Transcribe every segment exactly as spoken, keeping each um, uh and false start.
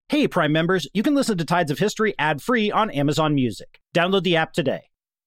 Hey, Prime members, you can listen to Tides of History ad-free on Amazon Music. Download the app today.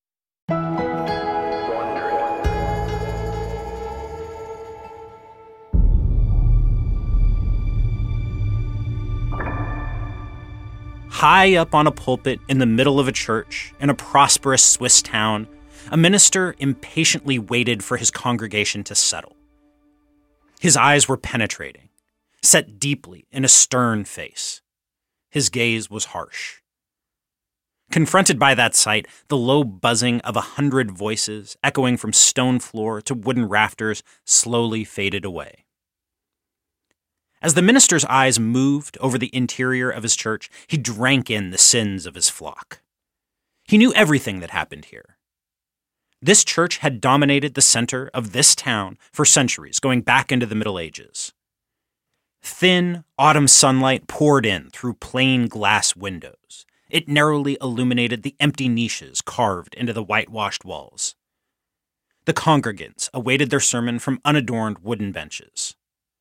High up on a pulpit in the middle of a church in a prosperous Swiss town, a minister impatiently waited for his congregation to settle. His eyes were penetrating, set deeply in a stern face. His gaze was harsh. Confronted by that sight, the low buzzing of a hundred voices, echoing from stone floor to wooden rafters, slowly faded away. As the minister's eyes moved over the interior of his church, he drank in the sins of his flock. He knew everything that happened here. This church had dominated the center of this town for centuries, going back into the Middle Ages. Thin, autumn sunlight poured in through plain glass windows. It narrowly illuminated the empty niches carved into the whitewashed walls. The congregants awaited their sermon from unadorned wooden benches.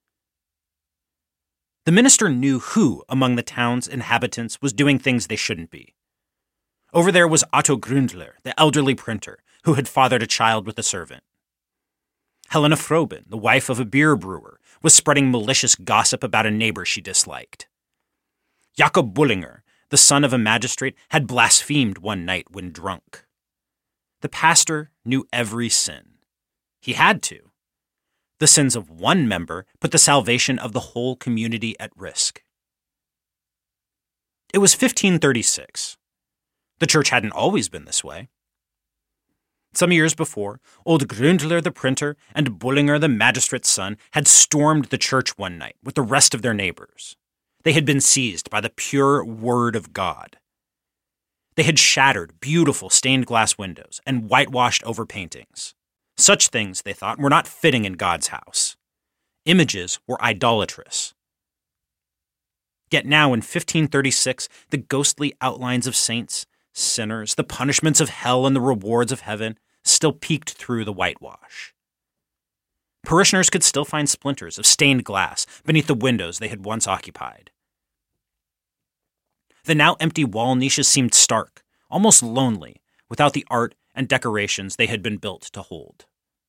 The minister knew who among the town's inhabitants was doing things they shouldn't be. Over there was Otto Grundler, the elderly printer, who had fathered a child with a servant. Helena Froben, the wife of a beer brewer, was spreading malicious gossip about a neighbor she disliked. Jakob Bullinger, the son of a magistrate, had blasphemed one night when drunk. The pastor knew every sin. He had to. The sins of one member put the salvation of the whole community at risk. It was fifteen thirty-six. The church hadn't always been this way. Some years before, old Grundler the printer and Bullinger the magistrate's son had stormed the church one night with the rest of their neighbors. They had been seized by the pure word of God. They had shattered beautiful stained glass windows and whitewashed over paintings. Such things, they thought, were not fitting in God's house. Images were idolatrous. Yet now in fifteen thirty-six, the ghostly outlines of saints, sinners, the punishments of hell and the rewards of heaven still peeked through the whitewash. Parishioners could still find splinters of stained glass beneath the windows they had once occupied. The now empty wall niches seemed stark, almost lonely, without the art and decorations they had been built to hold.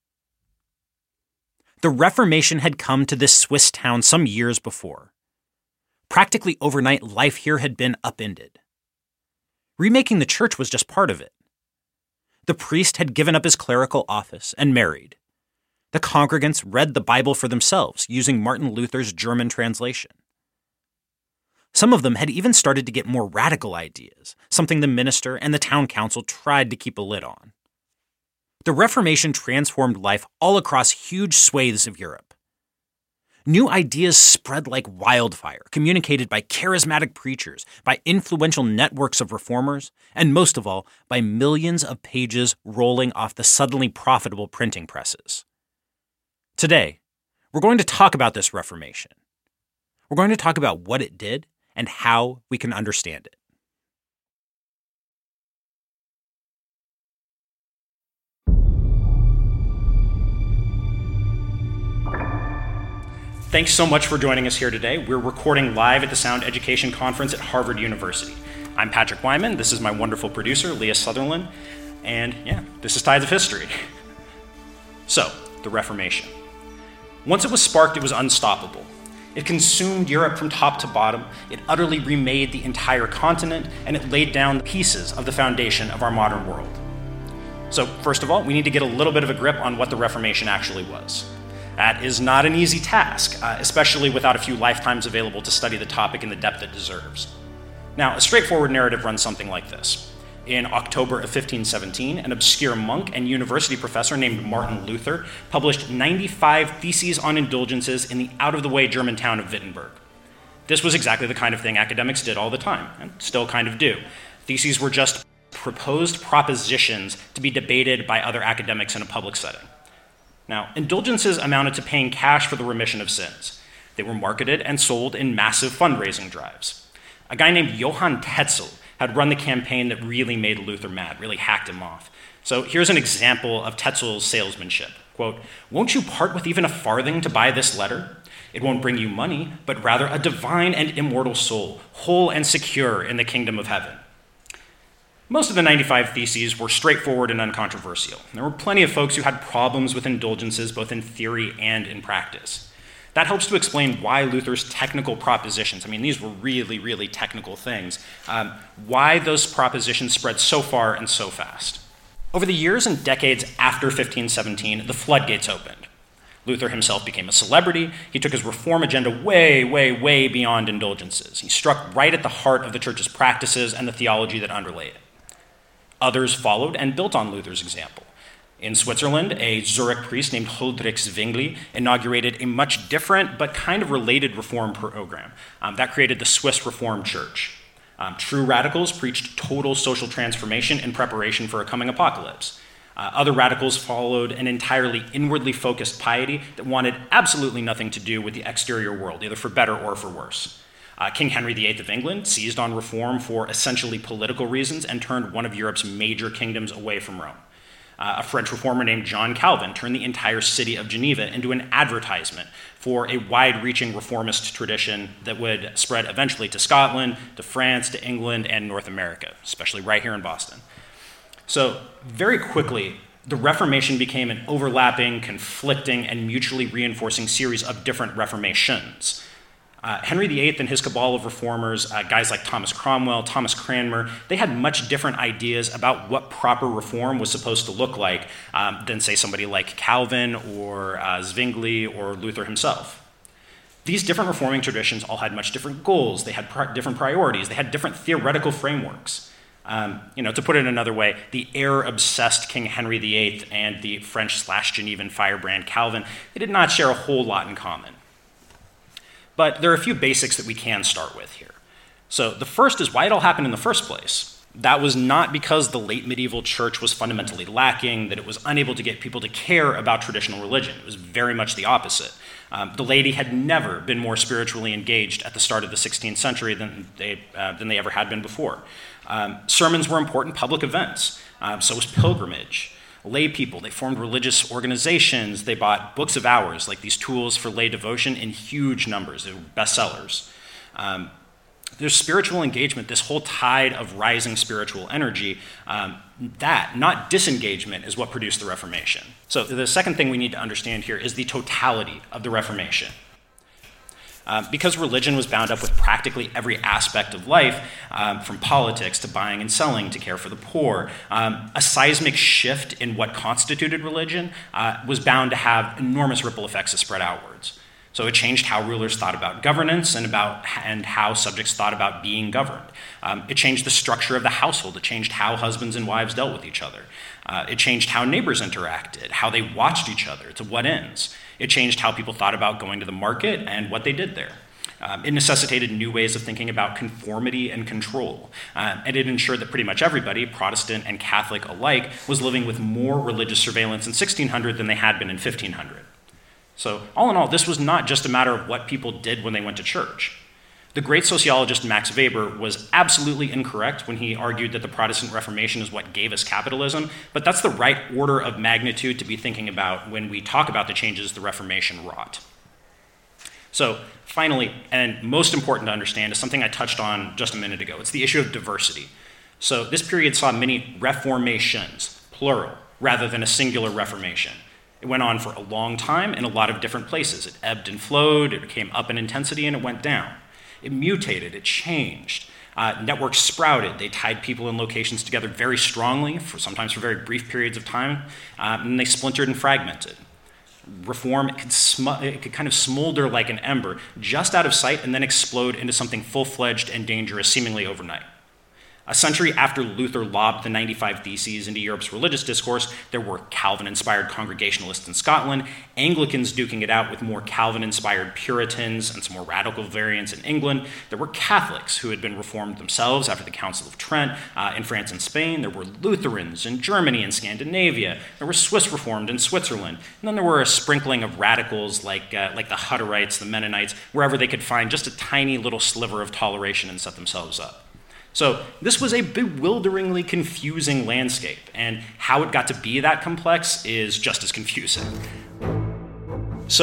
The Reformation had come to this Swiss town some years before. Practically overnight, life here had been upended. Remaking the church was just part of it. The priest had given up his clerical office and married. The congregants read the Bible for themselves using Martin Luther's German translation. Some of them had even started to get more radical ideas, something the minister and the town council tried to keep a lid on. The Reformation transformed life all across huge swathes of Europe. New ideas spread like wildfire, communicated by charismatic preachers, by influential networks of reformers, and most of all, by millions of pages rolling off the suddenly profitable printing presses. Today, we're going to talk about this Reformation. We're going to talk about what it did and how we can understand it. Thanks so much for joining us here today. We're recording live at the Sound Education Conference at Harvard University. I'm Patrick Wyman. This is my wonderful producer, Leah Sutherland. And yeah, this is Tides of History. So, the Reformation. Once it was sparked, it was unstoppable. It consumed Europe from top to bottom. It utterly remade the entire continent, and it laid down the pieces of the foundation of our modern world. So, first of all, we need to get a little bit of a grip on what the Reformation actually was. That is not an easy task, uh, especially without a few lifetimes available to study the topic in the depth it deserves. Now, a straightforward narrative runs something like this. In October of fifteen seventeen, an obscure monk and university professor named Martin Luther published ninety-five theses on indulgences in the out-of-the-way German town of Wittenberg. This was exactly the kind of thing academics did all the time, and still kind of do. Theses were just proposed propositions to be debated by other academics in a public setting. Now, indulgences amounted to paying cash for the remission of sins. They were marketed and sold in massive fundraising drives. A guy named Johann Tetzel had run the campaign that really made Luther mad, really hacked him off. So here's an example of Tetzel's salesmanship. Quote, "Won't you part with even a farthing to buy this letter? It won't bring you money, but rather a divine and immortal soul, whole and secure in the kingdom of heaven. Most of the ninety-five Theses were straightforward and uncontroversial. There were plenty of folks who had problems with indulgences, both in theory and in practice. That helps to explain why Luther's technical propositions, I mean, these were really, really technical things, um, why those propositions spread so far and so fast. Over the years and decades after fifteen seventeen, the floodgates opened. Luther himself became a celebrity. He took his reform agenda way, way, way beyond indulgences. He struck right at the heart of the church's practices and the theology that underlay it. Others followed and built on Luther's example. In Switzerland, a Zurich priest named Huldrych Zwingli inaugurated a much different but kind of related reform program. Um, that created the Swiss Reformed Church. Um, true radicals preached total social transformation in preparation for a coming apocalypse. Uh, other radicals followed an entirely inwardly focused piety that wanted absolutely nothing to do with the exterior world, either for better or for worse. Uh, King Henry the Eighth of England seized on reform for essentially political reasons and turned one of Europe's major kingdoms away from Rome. Uh, a French reformer named John Calvin turned the entire city of Geneva into an advertisement for a wide-reaching reformist tradition that would spread eventually to Scotland, to France, to England, and North America, especially right here in Boston. So very quickly, the Reformation became an overlapping, conflicting, and mutually reinforcing series of different reformations. Uh, Henry the Eighth and his cabal of reformers, uh, guys like Thomas Cromwell, Thomas Cranmer, they had much different ideas about what proper reform was supposed to look like um, than, say, somebody like Calvin or uh, Zwingli or Luther himself. These different reforming traditions all had much different goals. They had pr- different priorities. They had different theoretical frameworks. Um, you know, to put it another way, the heir-obsessed King Henry the Eighth and the French-slash-Genevan firebrand Calvin, they did not share a whole lot in common. But there are a few basics that we can start with here. So the first is why it all happened in the first place. That was not because the late medieval church was fundamentally lacking, that it was unable to get people to care about traditional religion. It was very much the opposite. Um, the laity had never been more spiritually engaged at the start of the sixteenth century than they, uh, than they ever had been before. Um, sermons were important public events. Um, so was pilgrimage. Lay people, they formed religious organizations. They bought books of hours, like these tools for lay devotion, in huge numbers. They were bestsellers. Um, there's spiritual engagement, this whole tide of rising spiritual energy. Um, that, not disengagement, is what produced the Reformation. So the second thing we need to understand here is the totality of the Reformation. Uh, because religion was bound up with practically every aspect of life, um, from politics to buying and selling to care for the poor, um, a seismic shift in what constituted religion uh, was bound to have enormous ripple effects that spread outwards. So it changed how rulers thought about governance and about and how subjects thought about being governed. Um, it changed the structure of the household. It changed how husbands and wives dealt with each other. Uh, it changed how neighbors interacted, how they watched each other, to what ends. It changed how people thought about going to the market and what they did there. Um, it necessitated new ways of thinking about conformity and control. Uh, and it ensured that pretty much everybody, Protestant and Catholic alike, was living with more religious surveillance in sixteen hundred than they had been in fifteen hundred. So all in all, this was not just a matter of what people did when they went to church. The great sociologist Max Weber was absolutely incorrect when he argued that the Protestant Reformation is what gave us capitalism, but that's the right order of magnitude to be thinking about when we talk about the changes the Reformation wrought. So finally, and most important to understand, is something I touched on just a minute ago. It's the issue of diversity. So this period saw many reformations, plural, rather than a singular reformation. It went on for a long time in a lot of different places. It ebbed and flowed, it came up in intensity, and it went down. It mutated, it changed. Uh, networks sprouted. They tied people and locations together very strongly, for sometimes for very brief periods of time, uh, and they splintered and fragmented. Reform, it could, sm- it could kind of smolder like an ember, just out of sight, and then explode into something full-fledged and dangerous seemingly overnight. A century after Luther lobbed the ninety-five Theses into Europe's religious discourse, there were Calvin-inspired Congregationalists in Scotland, Anglicans duking it out with more Calvin-inspired Puritans and some more radical variants in England. There were Catholics who had been reformed themselves after the Council of Trent uh, in France and Spain. There were Lutherans in Germany and Scandinavia. There were Swiss Reformed in Switzerland. And then there were a sprinkling of radicals like, uh, like the Hutterites, the Mennonites, wherever they could find just a tiny little sliver of toleration and set themselves up. So this was a bewilderingly confusing landscape, and how it got to be that complex is just as confusing. So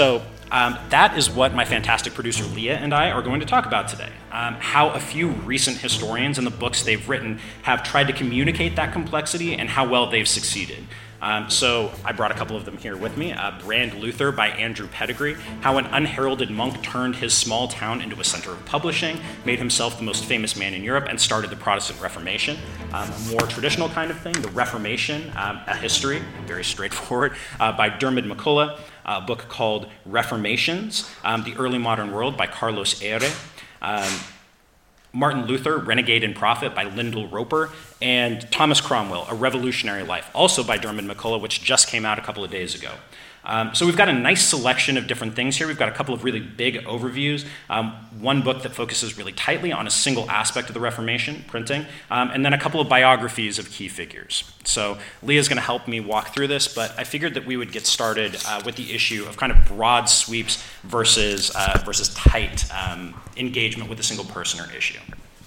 Um, that is what my fantastic producer Leah and I are going to talk about today. Um, how a few recent historians and the books they've written have tried to communicate that complexity and how well they've succeeded. Um, so I brought a couple of them here with me. Uh, Brand Luther by Andrew Pettigrew, how an unheralded monk turned his small town into a center of publishing, made himself the most famous man in Europe, and started the Protestant Reformation. Um, a more traditional kind of thing, the Reformation, um, a history, very straightforward, uh, by Dermot McCullough, a book called Reformations, um, The Early Modern World by Carlos Eire. Um, Martin Luther, Renegade and Prophet by Lyndall Roper, and Thomas Cromwell, A Revolutionary Life, also by Dermot McCullough, which just came out a couple of days ago. Um, so we've got a nice selection of different things here. We've got a couple of really big overviews. Um, one book that focuses really tightly on a single aspect of the Reformation, printing, um, and then a couple of biographies of key figures. So Leah's going to help me walk through this, but I figured that we would get started uh, with the issue of kind of broad sweeps versus, uh, versus tight um, engagement with a single person or issue.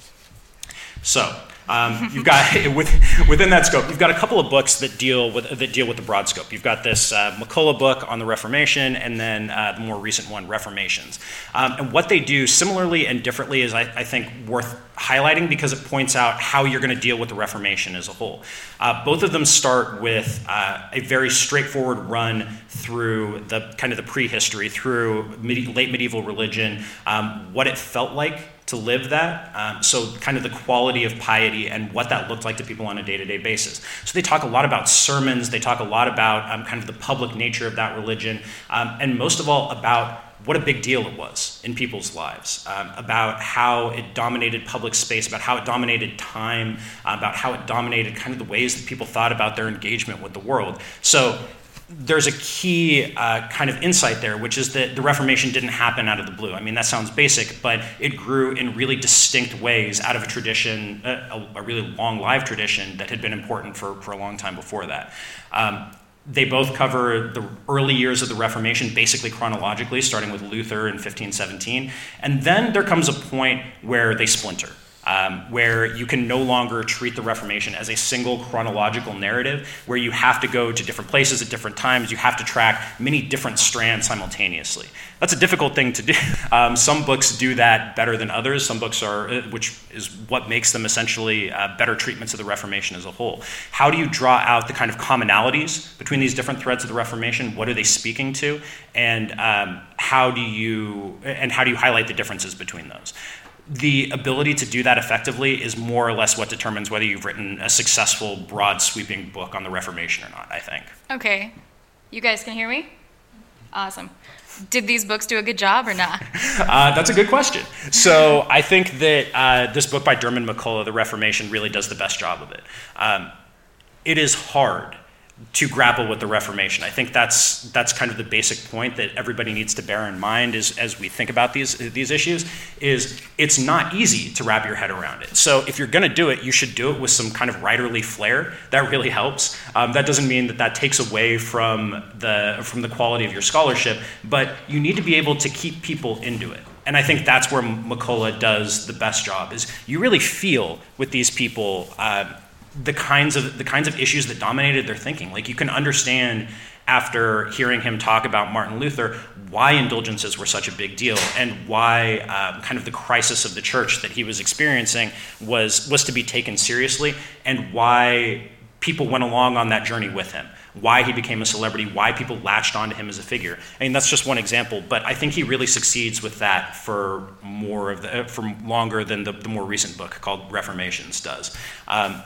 So um, you've got with, within that scope, you've got a couple of books that deal with that deal with the broad scope. You've got this uh, McCullough book on the Reformation, and then uh, the more recent one, Reformations. Um, and what they do similarly and differently is, I, I think, worth highlighting because it points out how you're going to deal with the Reformation as a whole. Uh, both of them start with uh, a very straightforward run through the kind of the prehistory, through medi- late medieval religion, um, what it felt like to live that, um, so kind of the quality of piety and what that looked like to people on a day-to-day basis. So they talk a lot about sermons, they talk a lot about um, kind of the public nature of that religion, um, and most of all about what a big deal it was in people's lives, um, about how it dominated public space, about how it dominated time, uh, about how it dominated kind of the ways that people thought about their engagement with the world. So there's a key uh, kind of insight there, which is that the Reformation didn't happen out of the blue. I mean, that sounds basic, but it grew in really distinct ways out of a tradition, a, a really long live tradition that had been important for, for a long time before that. Um, they both cover the early years of the Reformation, basically chronologically, starting with Luther in fifteen seventeen. And then there comes a point where they splinter. Um, where you can no longer treat the Reformation as a single chronological narrative, where you have to go to different places at different times, you have to track many different strands simultaneously. That's a difficult thing to do. Um, some books do that better than others. Some books are, which is what makes them essentially uh, better treatments of the Reformation as a whole. How do you draw out the kind of commonalities between these different threads of the Reformation? What are they speaking to? And um, how do you and how do you highlight the differences between those? The ability to do that effectively is more or less what determines whether you've written a successful, broad, sweeping book on the Reformation or not, I think. Okay. You guys can hear me? Awesome. Did these books do a good job or not? uh, that's a good question. So I think that uh, this book by Dermot McCullough, The Reformation, really does the best job of it. Um, it is hard to grapple with the Reformation. I think that's that's kind of the basic point that everybody needs to bear in mind is, as we think about these these issues, is it's not easy to wrap your head around it. So if you're going to do it, you should do it with some kind of writerly flair. That really helps. Um, that doesn't mean that that takes away from the from the quality of your scholarship, but you need to be able to keep people into it. And I think that's where McCullough does the best job, is you really feel with these people um, the kinds of the kinds of issues that dominated their thinking. Like, you can understand after hearing him talk about Martin Luther why indulgences were such a big deal and why um, kind of the crisis of the church that he was experiencing was was to be taken seriously, and why people went along on that journey with him, why he became a celebrity, why people latched onto him as a figure. I mean, that's just one example, but I think he really succeeds with that for more of the for longer than the, the more recent book called Reformations does. Um,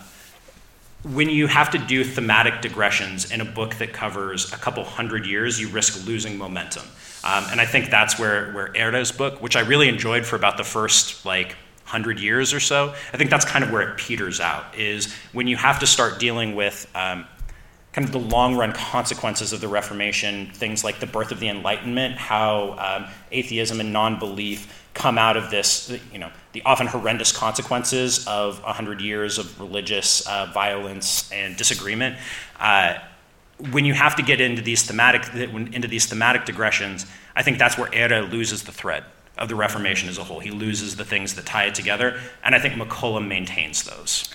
When you have to do thematic digressions in a book that covers a couple hundred years, you risk losing momentum. Um, and I think that's where, where Eire's book, which I really enjoyed for about the first like hundred years or so, I think that's kind of where it peters out, is when you have to start dealing with um, kind of the long run consequences of the Reformation, things like the birth of the Enlightenment, how um, atheism and non-belief come out of this, you know, the often horrendous consequences of one hundred years of religious uh, violence and disagreement. Uh, when you have to get into these thematic into these thematic digressions, I think that's where Eire loses the thread of the Reformation as a whole. He loses the things that tie it together, and I think McCullough maintains those.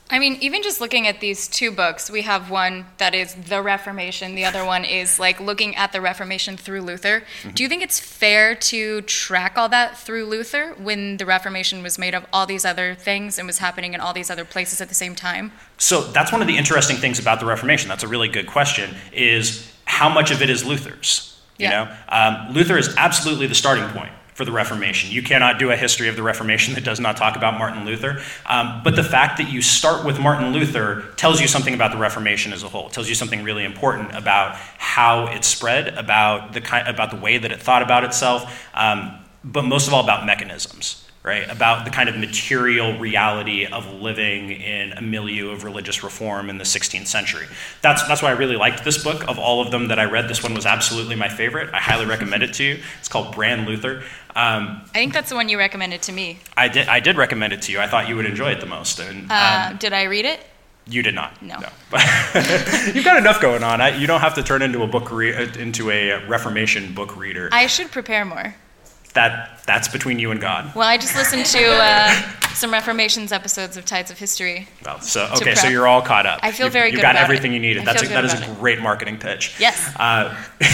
I mean, even just looking at these two books, we have one that is the Reformation. The other one is like looking at the Reformation through Luther. Mm-hmm. Do you think it's fair to track all that through Luther when the Reformation was made of all these other things and was happening in all these other places at the same time? So that's one of the interesting things about the Reformation. That's a really good question, is how much of it is Luther's? You yeah. know, um, Luther is absolutely the starting point for the Reformation. You cannot do a history of the Reformation that does not talk about Martin Luther. Um, but the fact that you start with Martin Luther tells you something about the Reformation as a whole. It tells you something really important about how it spread, about the kind, about the way that it thought about itself, um, but most of all about mechanisms. Right, about the kind of material reality of living in a milieu of religious reform in the sixteenth century. That's that's why I really liked this book. Of all of them that I read, this one was absolutely my favorite. I highly recommend it to you. It's called Brand Luther. Um, I think that's the one you recommended to me. I did I did recommend it to you. I thought you would enjoy it the most. And uh, um, did I read it? You did not. No. no. You've got enough going on. I, you don't have to turn into a book re- into a Reformation book reader. I should prepare more. That that's between you and God. Well, I just listened to uh, some Reformations episodes of Tides of History. Well, so okay, so you're all caught up. I feel you've, very you've good got about everything it. you needed. I That's feel a, that is good a about great marketing pitch. Yes. Uh,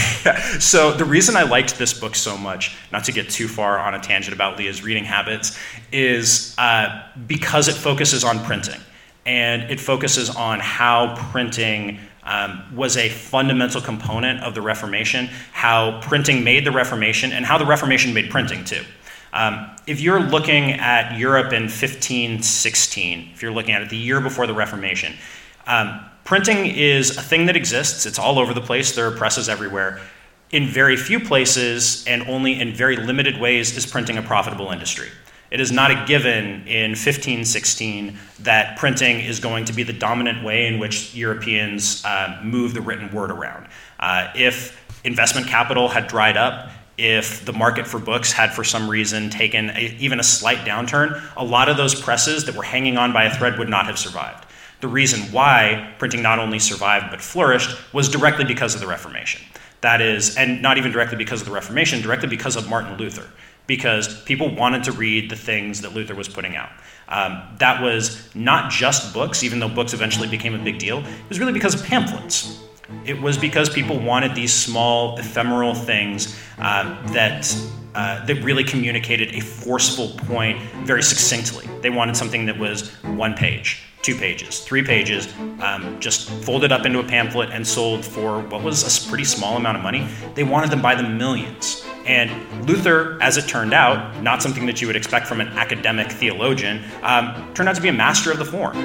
so the reason I liked this book so much, not to get too far on a tangent about Leah's reading habits, is uh, because it focuses on printing, and it focuses on how printing Um, was a fundamental component of the Reformation, how printing made the Reformation, and how the Reformation made printing too. Um, if you're looking at Europe in fifteen sixteen, if you're looking at it the year before the Reformation, um, printing is a thing that exists. It's all over the place. There are presses everywhere. In very few places, and only in very limited ways, is printing a profitable industry. It is not a given in fifteen sixteen that printing is going to be the dominant way in which Europeans uh, move the written word around. Uh, if investment capital had dried up, if the market for books had for some reason taken a, even a slight downturn, a lot of those presses that were hanging on by a thread would not have survived. The reason why printing not only survived but flourished was directly because of the Reformation. That is, and not even directly because of the Reformation, directly because of Martin Luther. Because people wanted to read the things that Luther was putting out. Um, that was not just books, even though books eventually became a big deal. It was really because of pamphlets. It was because people wanted these small, ephemeral things uh, that uh, that really communicated a forceful point very succinctly. They wanted something that was one page, two pages, three pages, um, just folded up into a pamphlet and sold for what was a pretty small amount of money. They wanted them by the millions. And Luther, as it turned out, not something that you would expect from an academic theologian, um, turned out to be a master of the form.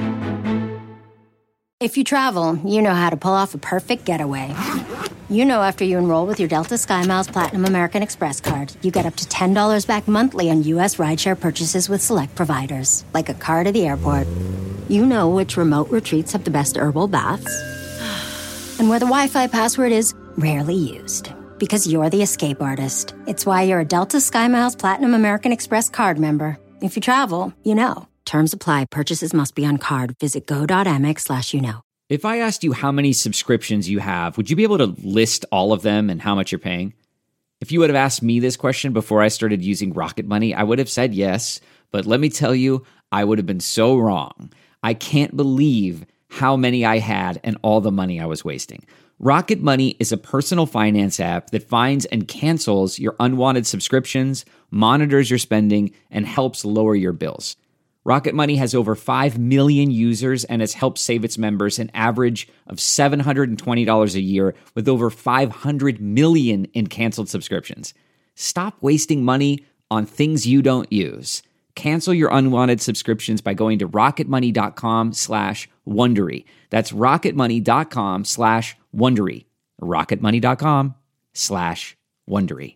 If you travel, you know how to pull off a perfect getaway. You know after you enroll with your Delta SkyMiles Platinum American Express card, you get up to ten dollars back monthly on U S rideshare purchases with select providers, like a car to the airport. You know which remote retreats have the best herbal baths, and where the Wi-Fi password is rarely used. Because you're the escape artist. It's why you're a Delta SkyMiles Platinum American Express card member. If you travel, you know. Terms apply. Purchases must be on card. Visit go.amex slash you know. If I asked you how many subscriptions you have, would you be able to list all of them and how much you're paying? If you would have asked me this question before I started using Rocket Money, I would have said yes. But let me tell you, I would have been so wrong. I can't believe how many I had and all the money I was wasting. Rocket Money is a personal finance app that finds and cancels your unwanted subscriptions, monitors your spending, and helps lower your bills. Rocket Money has over five million users and has helped save its members an average of seven hundred twenty dollars a year with over five hundred million in canceled subscriptions. Stop wasting money on things you don't use. Cancel your unwanted subscriptions by going to rocketmoney.com slash Wondery. That's rocketmoney.com slash Wondery. rocketmoney.com slash Wondery.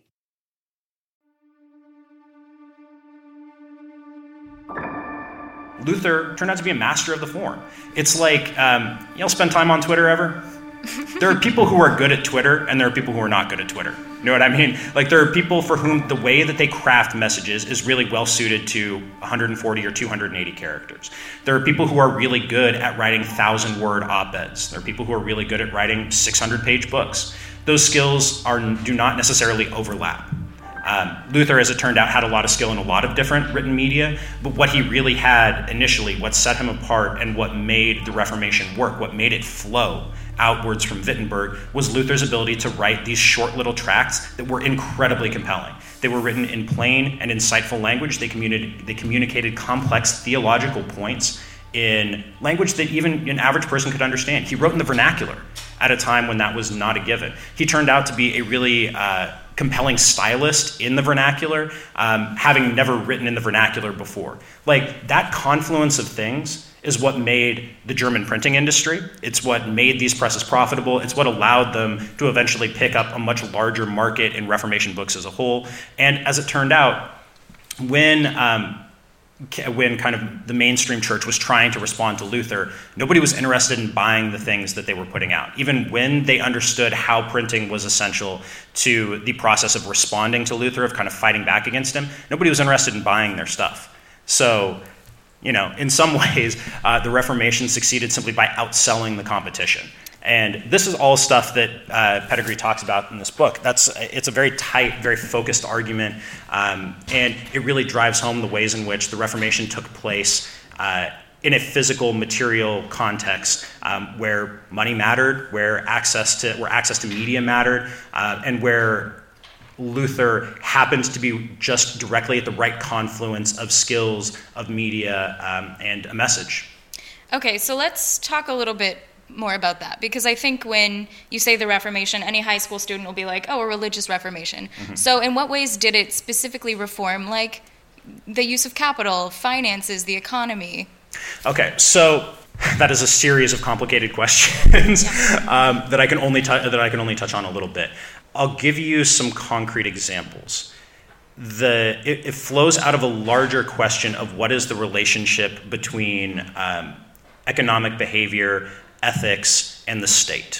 Luther turned out to be a master of the form. It's like, um, you know, spend time on Twitter ever? There are people who are good at Twitter, and there are people who are not good at Twitter. You know what I mean? Like, there are people for whom the way that they craft messages is really well suited to one hundred forty or two hundred eighty characters. There are people who are really good at writing thousand-word op-eds. There are people who are really good at writing six hundred page books. Those skills are do not necessarily overlap. Um, Luther, as it turned out, had a lot of skill in a lot of different written media, but what he really had initially, what set him apart and what made the Reformation work, what made it flow outwards from Wittenberg, was Luther's ability to write these short little tracts that were incredibly compelling. They were written in plain and insightful language. They communicated, they communicated complex theological points in language that even an average person could understand. He wrote in the vernacular at a time when that was not a given. He turned out to be a really uh, compelling stylist in the vernacular, um, having never written in the vernacular before. Like, that confluence of things is what made the German printing industry. It's what made these presses profitable. It's what allowed them to eventually pick up a much larger market in Reformation books as a whole. And as it turned out, when um, when kind of the mainstream church was trying to respond to Luther, nobody was interested in buying the things that they were putting out. Even when they understood how printing was essential to the process of responding to Luther, of kind of fighting back against him, nobody was interested in buying their stuff. So, you know, in some ways, uh, the Reformation succeeded simply by outselling the competition. And this is all stuff that uh, Pettigrew talks about in this book. That's it's a very tight, very focused argument, um, and it really drives home the ways in which the Reformation took place uh, in a physical, material context, um, where money mattered, where access to where access to media mattered, uh, and where Luther happened to be just directly at the right confluence of skills, of media, um, and a message. Okay, so let's talk a little bit more about that, because I think when you say the Reformation, any high school student will be like, oh, a religious Reformation. Mm-hmm. So in what ways did it specifically reform, like, the use of capital, finances, the economy? Okay, so that is a series of complicated questions um, that I can only t- that I can only touch on a little bit. I'll give you some concrete examples. The it, it flows out of a larger question of what is the relationship between um, economic behavior, ethics, and the state.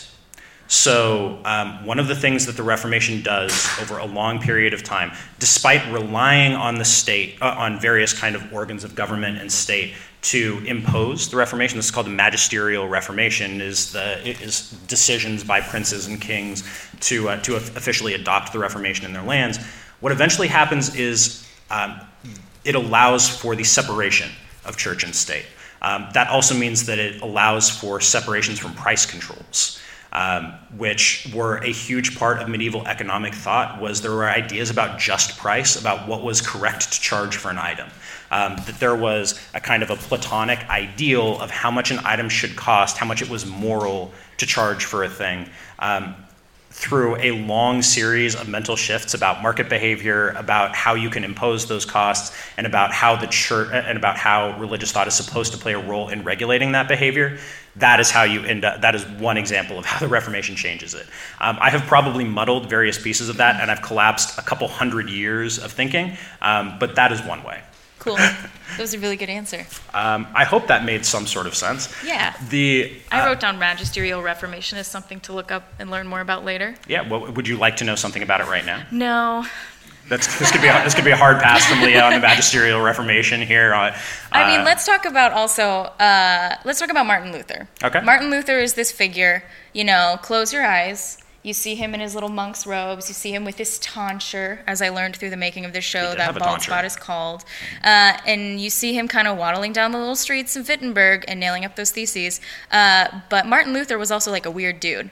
So um, one of the things that the Reformation does over a long period of time, despite relying on the state, uh, on various kind of organs of government and state to impose the Reformation, this is called the magisterial Reformation, is the is decisions by princes and kings to uh, to officially adopt the Reformation in their lands. What eventually happens is um, it allows for the separation of church and state. Um, that also means that it allows for separations from price controls, um, which were a huge part of medieval economic thought. Was there were ideas about just price, about what was correct to charge for an item, um, that there was a kind of a Platonic ideal of how much an item should cost, how much it was moral to charge for a thing. Um, through a long series of mental shifts about market behavior, about how you can impose those costs, and about how the church and about how religious thought is supposed to play a role in regulating that behavior. That is how you end up. That is one example of how the Reformation changes it. Um, I have probably muddled various pieces of that, and I've collapsed a couple hundred years of thinking, um, but that is one way. Cool. That was a really good answer. Um, I hope that made some sort of sense. Yeah. The uh, I wrote down magisterial Reformation as something to look up and learn more about later. Yeah. Well, would you like to know something about it right now? No. That's this could be a, this could be a hard pass from Leah on the magisterial Reformation here. Uh, I mean, let's talk about also. Uh, let's talk about Martin Luther. Okay. Martin Luther is this figure. You know, close your eyes. You see him in his little monk's robes. You see him with his tonsure, as I learned through the making of this show, that bald tonsure. spot is called. Uh, and you see him kind of waddling down the little streets of Wittenberg and nailing up those theses. Uh, but Martin Luther was also like a weird dude.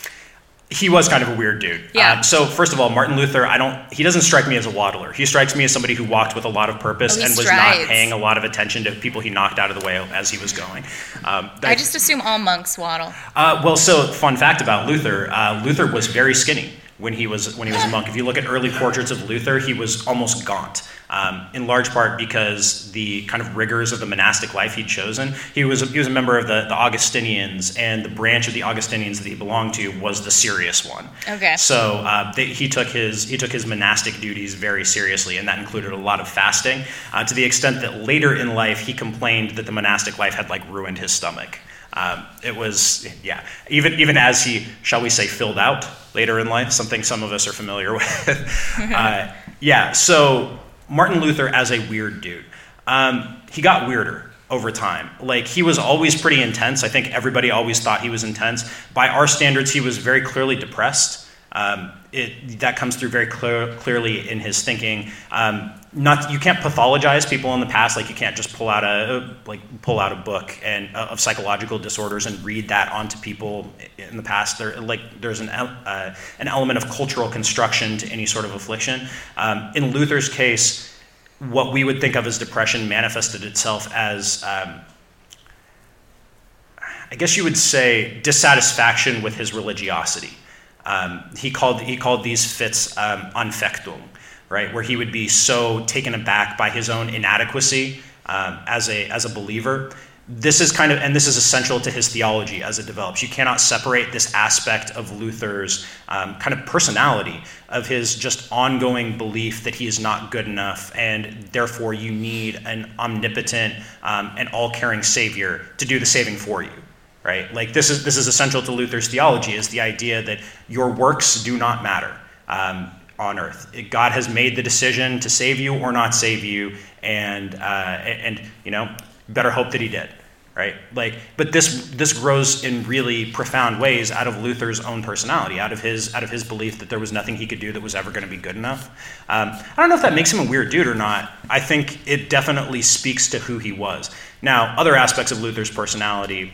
He was kind of a weird dude. Yeah. Um, so first of all, Martin Luther, I don't. He doesn't strike me as a waddler. He strikes me as somebody who walked with a lot of purpose Oh, he and was strides. not paying a lot of attention to people he knocked out of the way as he was going. Um, that, I just assume all monks waddle. Uh, well, so fun fact about Luther: uh, Luther was very skinny when he was when he was a monk. If you look at early portraits of Luther, he was almost gaunt. Um, in large part because the kind of rigors of the monastic life he'd chosen. He was he was a member of the, the Augustinians, and the branch of the Augustinians that he belonged to was the serious one. Okay. So uh, they, he took his he took his monastic duties very seriously, and that included a lot of fasting, uh, to the extent that later in life he complained that the monastic life had like ruined his stomach. Um, it was, yeah, even even as he, shall we say, filled out later in life, something some of us are familiar with. uh, yeah, so Martin Luther as a weird dude. Um, he got weirder over time. Like, he was always pretty intense. I think everybody always thought he was intense. By our standards, he was very clearly depressed. Um, it, that comes through very clear, clearly in his thinking. Um, not you can't pathologize people in the past, like you can't just pull out a like pull out a book and uh, of psychological disorders and read that onto people in the past. There like there's an uh, an element of cultural construction to any sort of affliction. Um, in Luther's case, what we would think of as depression manifested itself as um, I guess you would say dissatisfaction with his religiosity. Um, he called he called these fits um, Anfechtung, right, where he would be so taken aback by his own inadequacy um, as a as a believer. This is kind of, and this is essential to his theology as it develops. You cannot separate this aspect of Luther's um, kind of personality, of his just ongoing belief that he is not good enough, and therefore you need an omnipotent um, and all-caring Savior to do the saving for you. Right? Like this is this is essential to Luther's theology, is the idea that your works do not matter um, on earth. God has made the decision to save you or not save you, and uh, and you know, better hope that he did. Right? Like, but this this grows in really profound ways out of Luther's own personality, out of his out of his belief that there was nothing he could do that was ever going to be good enough. Um, I don't know if that makes him a weird dude or not. I think it definitely speaks to who he was. Now, other aspects of Luther's personality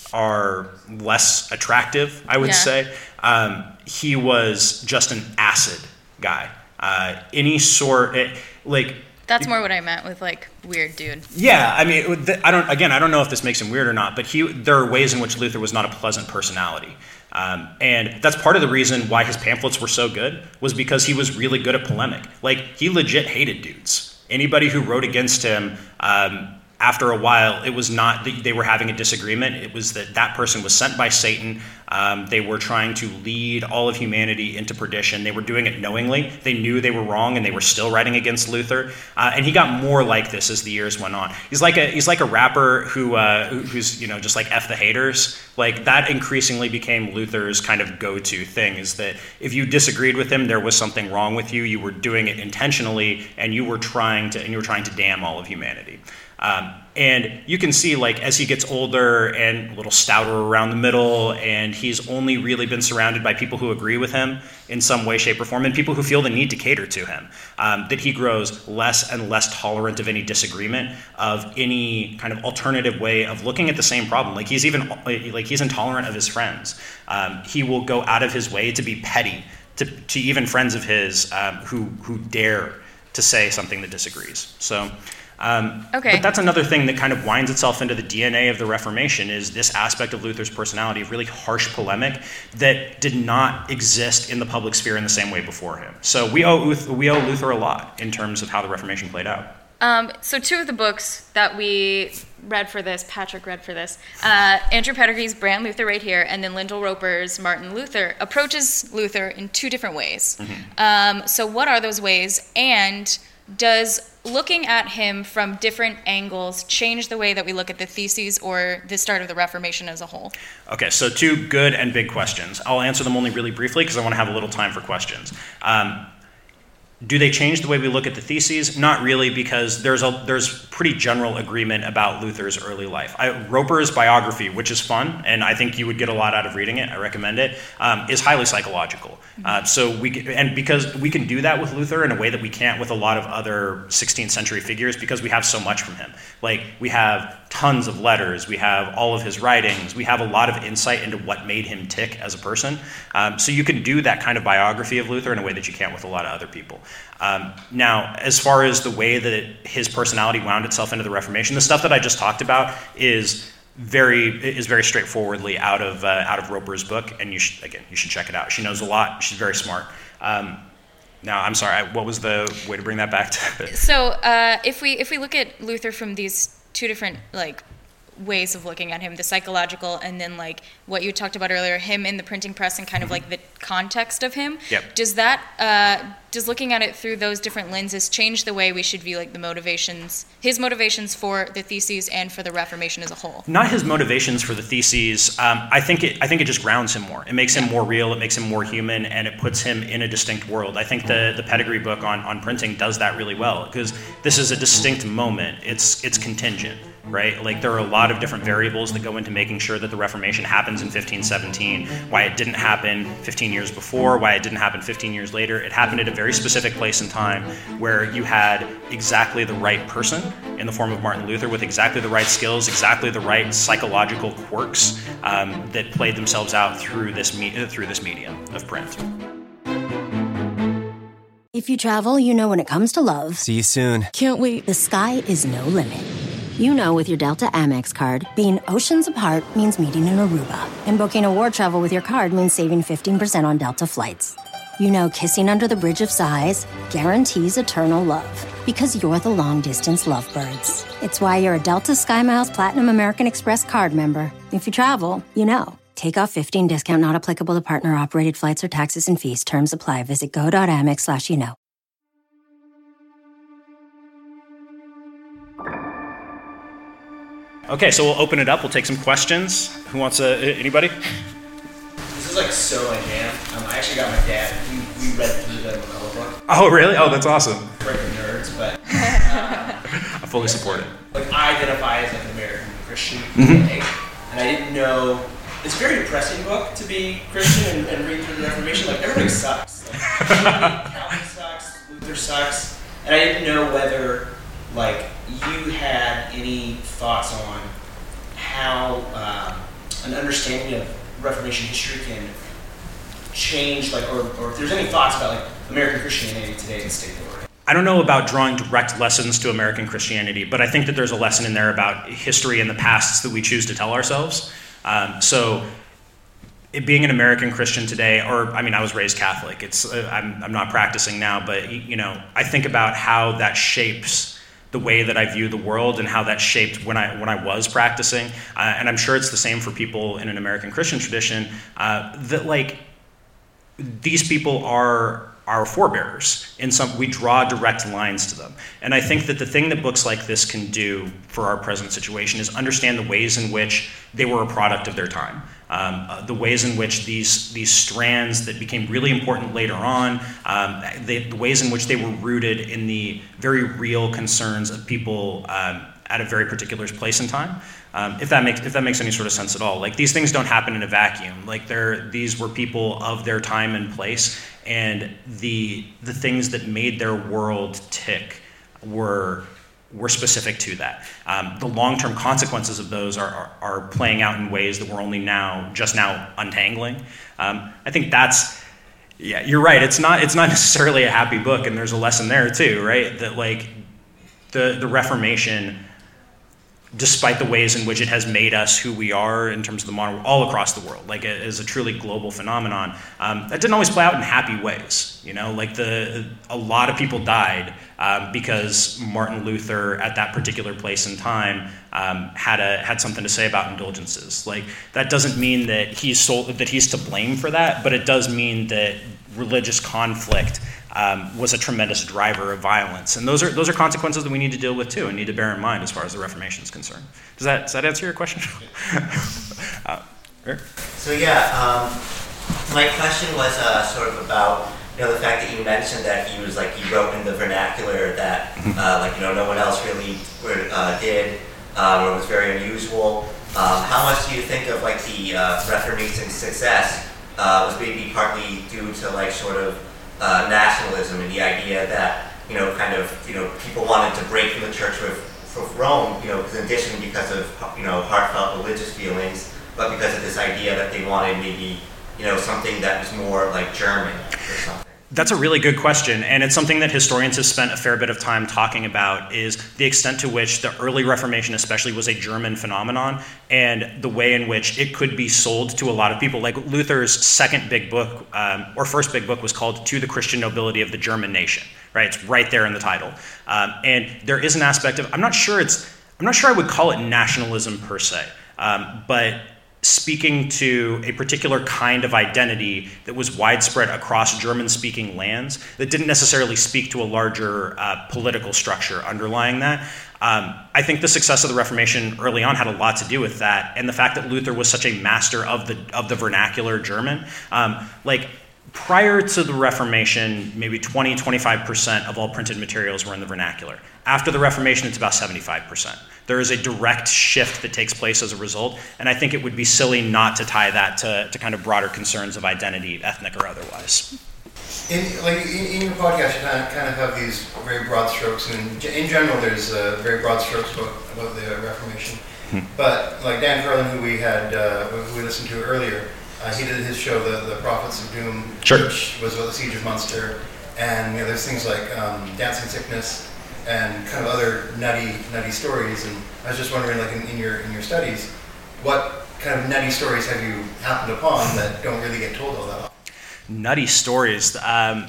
are less attractive, I would yeah. say. Um, he was just an acid guy. Uh, any sort, it, like... That's more what I meant with, like, weird dude. Yeah, I mean, I don't. Again, I don't know if this makes him weird or not, but he, there are ways in which Luther was not a pleasant personality. Um, and that's part of the reason why his pamphlets were so good, was because he was really good at polemic. Like, he legit hated dudes. Anybody who wrote against him... Um, After a while, it was not that they were having a disagreement. It was that that person was sent by Satan. Um, they were trying to lead all of humanity into perdition. They were doing it knowingly. They knew they were wrong, and they were still writing against Luther. Uh, and he got more like this as the years went on. He's like a he's like a rapper who uh, who's you know just like F the haters. Like that increasingly became Luther's kind of go-to thing. Is that if you disagreed with him, there was something wrong with you. You were doing it intentionally, and you were trying to and you were trying to damn all of humanity. Um, and you can see, like, as he gets older and a little stouter around the middle, and he's only really been surrounded by people who agree with him in some way, shape, or form, and people who feel the need to cater to him, um, that he grows less and less tolerant of any disagreement, of any kind of alternative way of looking at the same problem. Like, he's even, like, he's intolerant of his friends. Um, he will go out of his way to be petty to, to even friends of his um, who, who dare to say something that disagrees. So... Um, okay. But that's another thing that kind of winds itself into the D N A of the Reformation, is this aspect of Luther's personality of really harsh polemic that did not exist in the public sphere in the same way before him. So we owe we owe Luther a lot in terms of how the Reformation played out. Um, so two of the books that we read for this, Patrick read for this, uh, Andrew Pettigree's Brand Luther right here, and then Lyndall Roper's Martin Luther, approaches Luther in two different ways. Mm-hmm. Um, so what are those ways? And does looking at him from different angles change the way that we look at the theses or the start of the Reformation as a whole? Okay, so two good and big questions. I'll answer them only really briefly because I want to have a little time for questions. Um, do they change the way we look at the theses? Not really, because there's a there's pretty general agreement about Luther's early life. I, Roper's biography, which is fun, and I think you would get a lot out of reading it, I recommend it, um, is highly psychological. Uh, so we and because we can do that with Luther in a way that we can't with a lot of other sixteenth century figures, because we have so much from him. Like, we have tons of letters, we have all of his writings, we have a lot of insight into what made him tick as a person. Um, so you can do that kind of biography of Luther in a way that you can't with a lot of other people. Um, now, as far as the way that his personality wound itself into the Reformation, the stuff that I just talked about is very is very straightforwardly out of uh, out of Roper's book, and you should again you should check it out. She knows a lot. She's very smart. Um, now, I'm sorry. What was the way to bring that back to? So, uh, if we if we look at Luther from these two different like ways of looking at him, the psychological and then like what you talked about earlier, him in the printing press and kind of like the context of him. Yep. Does that, uh, does looking at it through those different lenses change the way we should view like the motivations, his motivations for the theses and for the Reformation as a whole? Not his motivations for the theses. Um, I think it. I think it just grounds him more. It makes him more real. It makes him more human, and it puts him in a distinct world. I think the the Pettigrew book on on printing does that really well, because this is a distinct moment. It's it's contingent. right? Like there are a lot of different variables that go into making sure that the Reformation happens in fifteen seventeen, why it didn't happen fifteen years before, why it didn't happen fifteen years later. It happened at a very specific place in time where you had exactly the right person in the form of Martin Luther with exactly the right skills, exactly the right psychological quirks um, that played themselves out through this me- through this medium of print. If you travel, you know when it comes to love, See you soon. Can't wait. the sky is no limit. You know with your Delta Amex card, being oceans apart means meeting in Aruba. And booking a war travel with your card means saving fifteen percent on Delta flights. You know kissing under the Bridge of Sighs guarantees eternal love. Because you're the long-distance lovebirds. It's why you're a Delta SkyMiles Platinum American Express card member. If you travel, you know. Take off fifteen discount not applicable to partner-operated flights or taxes and fees. Terms apply. Visit go.amex slash you know. Okay, so we'll open it up. We'll take some questions. Who wants to, anybody? This is like so my jam. Um, I actually got my dad. We, we read through the McCullough book. Oh, really? Oh, that's awesome. Freaking nerds, but uh, I fully support it. like I identify as like an American Christian Mhm. today, and I didn't know. It's a very depressing book to be Christian and, and read through the Reformation. Like everybody sucks. Like, Calvin sucks. Luther sucks, and I didn't know whether like you had any thoughts on how um, an understanding of Reformation history can change, like, or, or if there's any thoughts about like American Christianity today in the state of Oregon. I don't know about drawing direct lessons to American Christianity, but I think that there's a lesson in there about history and the pasts that we choose to tell ourselves. Um, so it, being an American Christian today, or I mean, I was raised Catholic. It's uh, I'm I'm not practicing now, but you know, I think about how that shapes the way that I view the world and how that shaped when I when I was practicing. Uh, and I'm sure it's the same for people in an American Christian tradition. Uh, that like these people are our forebearers. In some, we draw direct lines to them. And I think that the thing that books like this can do for our present situation is understand the ways in which they were a product of their time. Um, uh, the ways in which these these strands that became really important later on, um, they, the ways in which they were rooted in the very real concerns of people um, at a very particular place in time. Um, if that makes if that makes any sort of sense at all. Like these things don't happen in a vacuum. Like they're these were people of their time and place, and the the things that made their world tick were were specific to that. Um, the long-term consequences of those are, are are playing out in ways that we're only now just now untangling. Um, I think that's yeah, you're right. It's not it's not necessarily a happy book, and there's a lesson there too, right? That like the the Reformation, despite the ways in which it has made us who we are in terms of the modern, all across the world, like as a truly global phenomenon, um, that didn't always play out in happy ways. You know, like the a lot of people died um, because Martin Luther at that particular place in time um, had a had something to say about indulgences. Like that doesn't mean that he's so, that he's to blame for that, but it does mean that religious conflict Um, was a tremendous driver of violence, and those are those are consequences that we need to deal with too, and need to bear in mind as far as the Reformation is concerned. Does that does that answer your question? uh, Eric? So yeah, um, my question was uh, sort of about you know the fact that you mentioned that he was like he wrote in the vernacular that uh, like you know no one else really uh, did, um, or was very unusual. Um, how much do you think of like the uh, Reformation success uh, was maybe partly due to like sort of Uh, nationalism and the idea that, you know, kind of, you know, people wanted to break from the church with, with Rome, you know, in addition because of, you know, heartfelt religious feelings, but because of this idea that they wanted maybe, you know, something that was more like German or something. That's a really good question, and it's something that historians have spent a fair bit of time talking about, is the extent to which the early Reformation especially was a German phenomenon, and the way in which it could be sold to a lot of people. Like Luther's second big book, um, or first big book, was called To the Christian Nobility of the German Nation, right? It's right there in the title. Um, and there is an aspect of, I'm not sure it's, I'm not sure I would call it nationalism per se, um, but speaking to a particular kind of identity that was widespread across German-speaking lands that didn't necessarily speak to a larger uh, political structure underlying that. Um, I think the success of the Reformation early on had a lot to do with that, and the fact that Luther was such a master of the of the vernacular German. Um, like, prior to the Reformation, maybe twenty, twenty-five percent of all printed materials were in the vernacular. After the Reformation, it's about seventy-five percent. There is a direct shift that takes place as a result, and I think it would be silly not to tie that to, to kind of broader concerns of identity, ethnic or otherwise. In, like, in, in your podcast, you kind of, kind of have these very broad strokes, and in general, there's uh, very broad strokes about, about the Reformation. Hmm. But like Dan Carlin, who we had, uh, who we listened to earlier, uh, he did his show, The, the Prophets of Doom, sure. which was about the Siege of Munster, and you know, there's things like um, Dancing Sickness, and kind of other nutty, nutty stories. And I was just wondering, like in, in your in your studies, what kind of nutty stories have you happened upon that don't really get told all that often? Nutty stories. Um,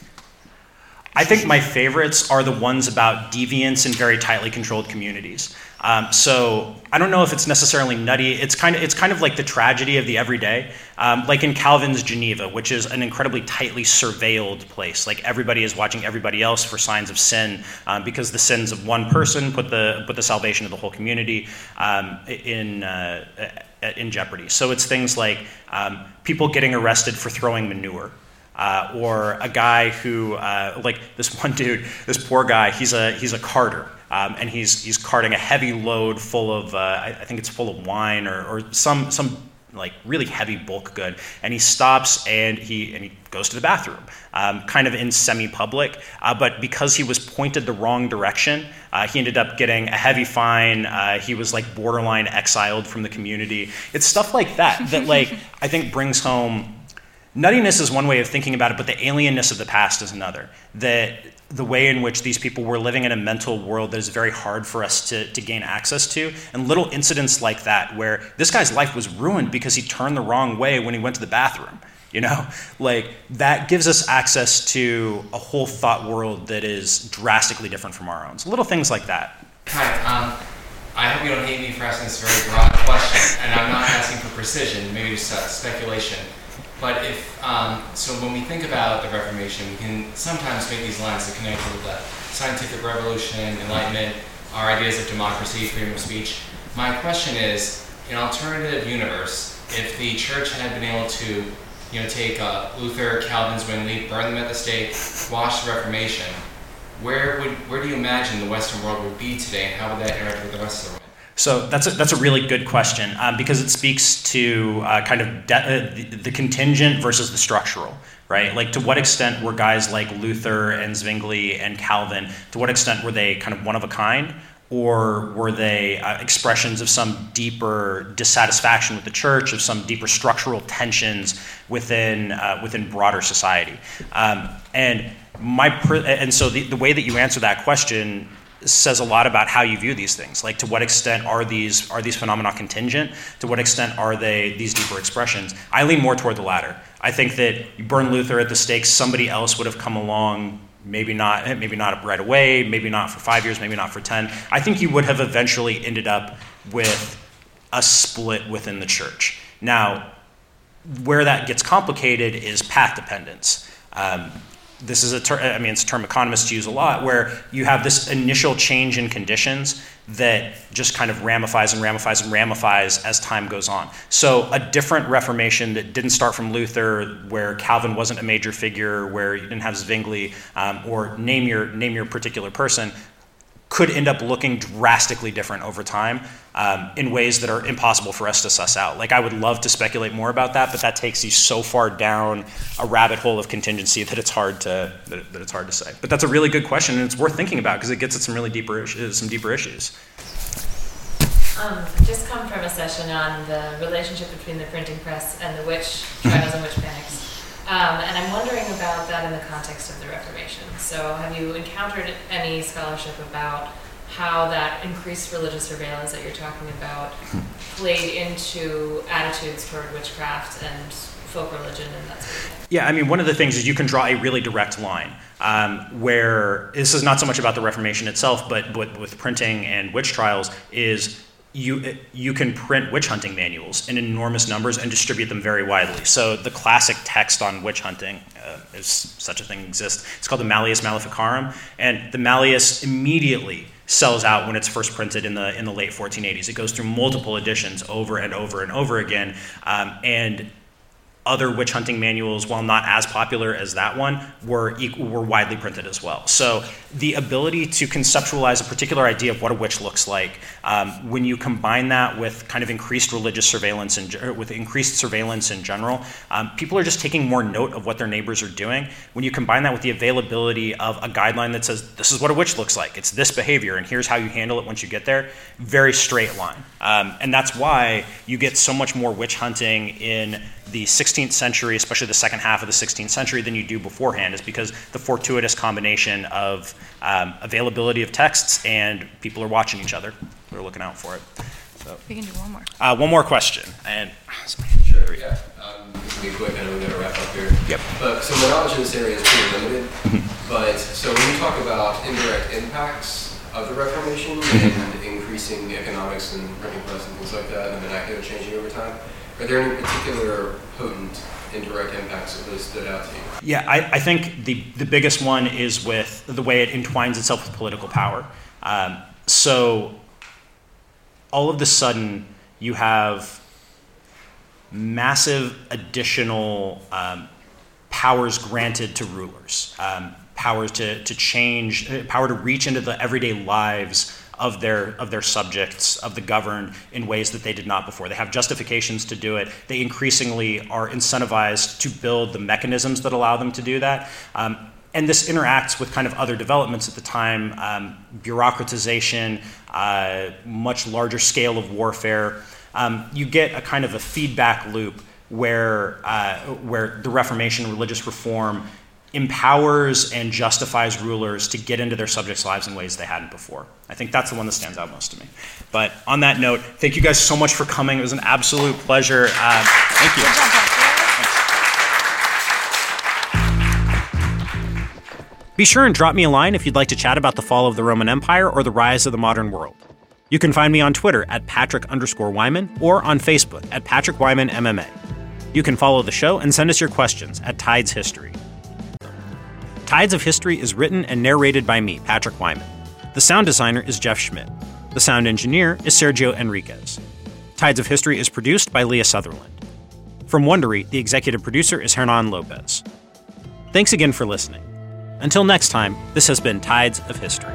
I think my favorites are the ones about deviance in very tightly controlled communities. Um, so I don't know if it's necessarily nutty. It's kind of it's kind of like the tragedy of the everyday, um, like in Calvin's Geneva, which is an incredibly tightly surveilled place. Like everybody is watching everybody else for signs of sin, um, because the sins of one person put the put the salvation of the whole community um, in uh, in jeopardy. So it's things like um, people getting arrested for throwing manure. Uh, or a guy who, uh, like this one dude, this poor guy, he's a he's a carter, um, and he's he's carting a heavy load full of, uh, I, I think it's full of wine or, or some some like really heavy bulk good, and he stops and he and he goes to the bathroom, um, kind of in semi-public, uh, but because he was pointed the wrong direction, uh, he ended up getting a heavy fine. Uh, he was like borderline exiled from the community. It's stuff like that that like I think brings home. Nuttiness is one way of thinking about it, but the alienness of the past is another. That the way in which these people were living in a mental world that is very hard for us to, to gain access to, and little incidents like that where this guy's life was ruined because he turned the wrong way when he went to the bathroom. You know, like that gives us access to a whole thought world that is drastically different from our own. So little things like that. Hi, um, I hope you don't hate me for asking this very broad question, and I'm not asking for precision, maybe just uh, speculation. But if, um, so when we think about the Reformation, we can sometimes make these lines that connect with the scientific revolution, Enlightenment, our ideas of democracy, freedom of speech. My question is, in an alternative universe, if the church had been able to, you know, take uh, Luther, Calvin, Zwingli, burn them at the stake, wash the Reformation, where would, where do you imagine the Western world would be today, and how would that interact with the rest of the world? So that's a, that's a really good question um, because it speaks to uh, kind of de- uh, the, the contingent versus the structural, right? Like to what extent were guys like Luther and Zwingli and Calvin, to what extent were they kind of one of a kind, or were they uh, expressions of some deeper dissatisfaction with the church, of some deeper structural tensions within uh, within broader society? Um, and my pr- and so the, the way that you answer that question says a lot about how you view these things. Like, to what extent are these are these phenomena contingent? To what extent are they these deeper expressions? I lean more toward the latter. I think that you burn Luther at the stake, somebody else would have come along, maybe not, maybe not right away, maybe not for five years, maybe not for ten. I think you would have eventually ended up with a split within the church. Now, where that gets complicated is path dependence. Um, This is a term, I mean, it's a term economists use a lot, where you have this initial change in conditions that just kind of ramifies and ramifies and ramifies as time goes on. So a different Reformation that didn't start from Luther, where Calvin wasn't a major figure, where you didn't have Zwingli, um, or name your name your particular person, could end up looking drastically different over time um, in ways that are impossible for us to suss out. Like, I would love to speculate more about that, but that takes you so far down a rabbit hole of contingency that it's hard to that, that it's hard to say. But that's a really good question, and it's worth thinking about because it gets at some really deeper issues, some deeper issues. Um, I've just come from a session on the relationship between the printing press and the witch trials and witch panics. Um, and I'm wondering about that in the context of the Reformation. So have you encountered any scholarship about how that increased religious surveillance that you're talking about played into attitudes toward witchcraft and folk religion and that sort of thing? Yeah, I mean, one of the things is you can draw a really direct line um, where this is not so much about the Reformation itself, but, but with printing and witch trials is You you can print witch hunting manuals in enormous numbers and distribute them very widely. So the classic text on witch hunting, uh, if such a thing exists, it's called the Malleus Maleficarum, and the Malleus immediately sells out when it's first printed in the in the late fourteen eighties. It goes through multiple editions over and over and over again, um, and other witch hunting manuals, while not as popular as that one, were equal, were widely printed as well. So the ability to conceptualize a particular idea of what a witch looks like, um, when you combine that with kind of increased religious surveillance and with increased surveillance in general, um, people are just taking more note of what their neighbors are doing. When you combine that with the availability of a guideline that says, this is what a witch looks like, it's this behavior, and here's how you handle it once you get there, very straight line. Um, and that's why you get so much more witch hunting in the sixteenth century, especially the second half of the sixteenth century, than you do beforehand, is because the fortuitous combination of um, availability of texts and people are watching each other. They're looking out for it. So, we can do one more. Uh, one more question. And sure, yeah. Um, this will be quick. I know we're going to wrap up here. Yep. But so my knowledge in this area is pretty limited. But so when you talk about indirect impacts of the Reformation and increasing economics and printing press and things like that, and the vernacular changing over time, are there any particular potent indirect impacts that really stood out to you? Yeah, I, I think the, the biggest one is with the way it entwines itself with political power. Um, so all of a sudden, you have massive additional um, powers granted to rulers, um, powers to, to change, power to reach into the everyday lives of their of their subjects, of the governed, in ways that they did not before. They have justifications to do it. They increasingly are incentivized to build the mechanisms that allow them to do that. Um, and this interacts with kind of other developments at the time, um, bureaucratization, uh, much larger scale of warfare. Um, you get a kind of a feedback loop where uh, where the Reformation, religious reform, empowers and justifies rulers to get into their subjects' lives in ways they hadn't before. I think that's the one that stands out most to me. But on that note, thank you guys so much for coming. It was an absolute pleasure. Uh, thank you. Be sure and drop me a line if you'd like to chat about the fall of the Roman Empire or the rise of the modern world. You can find me on Twitter at Patrick underscore Wyman or on Facebook at Patrick Wyman M M A. You can follow the show and send us your questions at Tides History. Tides of History is written and narrated by me, Patrick Wyman. The sound designer is Jeff Schmidt. The sound engineer is Sergio Enriquez. Tides of History is produced by Leah Sutherland. From Wondery, the executive producer is Hernan Lopez. Thanks again for listening. Until next time, this has been Tides of History.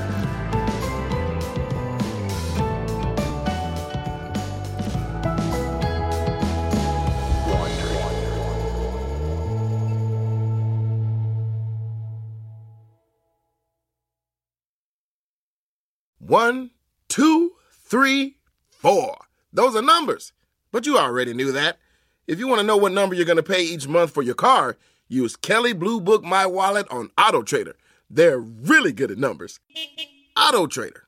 One, two, three, four. Those are numbers. But you already knew that. If you want to know what number you're going to pay each month for your car, use Kelley Blue Book My Wallet on AutoTrader. They're really good at numbers. AutoTrader.